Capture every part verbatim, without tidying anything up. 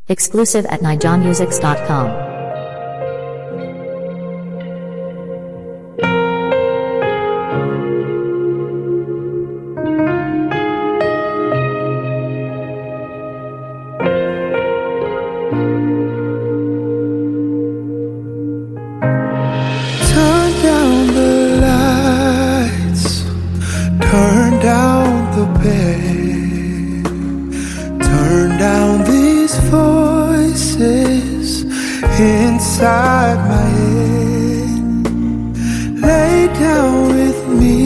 Exclusive at nijon musics dot com. Turn down the lights, turn down the bed, turn down these voices inside my head. Lay down with me,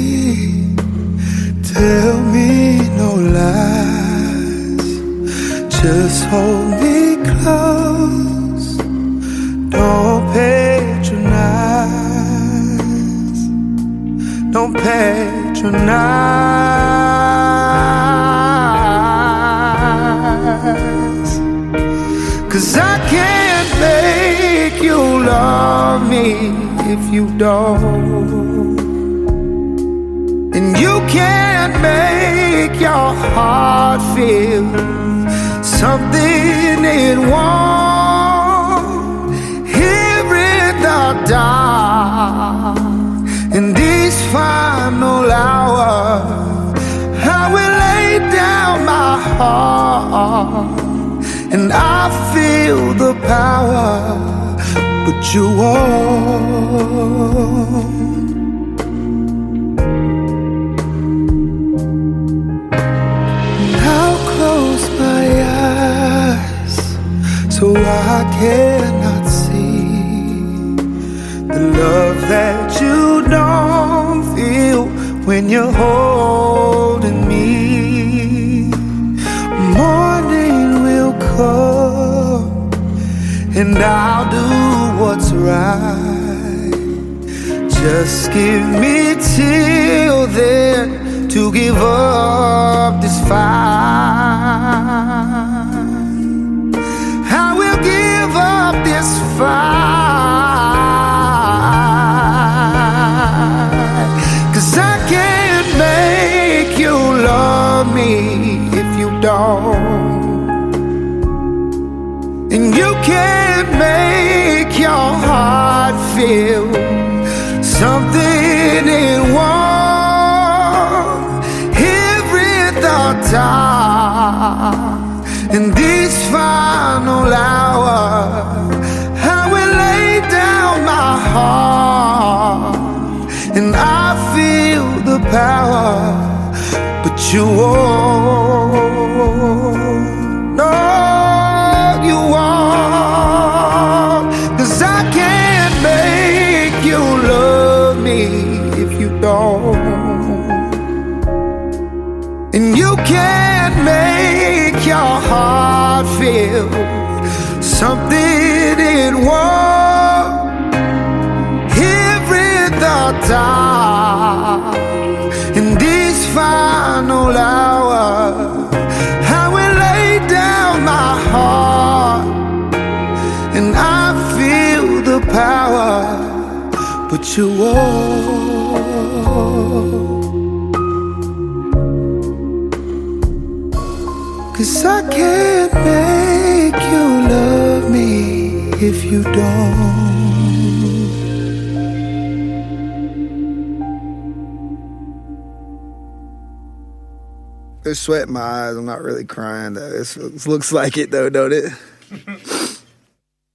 tell me no lies, just hold me close, don't patronize, don't patronize. 'Cause I can't make you love me if you don't, and you can't make your heart feel something it won't. Here in the dark, in these final hours, I will lay down my heart, and I feel the power, but you won't. And I'll close my eyes so I cannot see the love that you don't feel when you're holding me. Morning will come and I'll do what's right. Just give me till then to give up this fight. I will give up this fight, 'cause I can't make you love me if you don't, and you can't make your heart feel something it won't. Here in the dark, in these final hours, I will lay down my heart, and I feel the power, but you won't. No, you won't. 'Cause I can't make you love me if you don't, and you can't make your heart feel something it won't. Here in the dark, in these final hours, I will lay down my heart, and I feel the power, but you won't. 'Cause I can't make you love me if you don't. There's sweat in my eyes. I'm not really crying though. It's, it looks like it though, don't it?